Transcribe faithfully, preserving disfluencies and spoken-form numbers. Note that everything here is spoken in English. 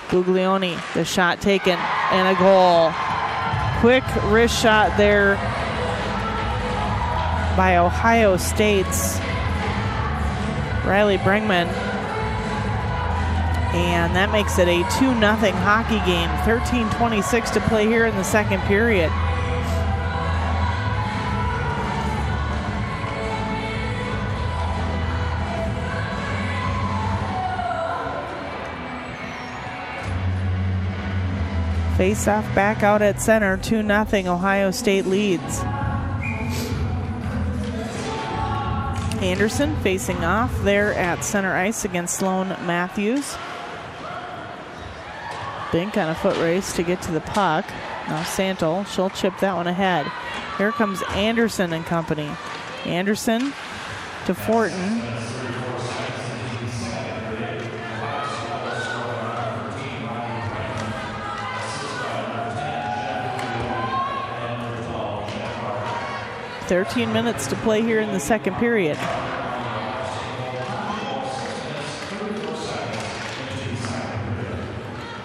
Buglioni, the shot taken, and a goal. Quick wrist shot there by Ohio State's Riley Bringman. And that makes it a two nothing hockey game. thirteen twenty-six to play here in the second period. Face-off back out at center, two nothing, Ohio State leads. Anderson facing off there at center ice against Sloan Matthews. Bink on a foot race to get to the puck. Now Santel, she'll chip that one ahead. Here comes Anderson and company. Anderson to Fortin. thirteen minutes to play here in the second period.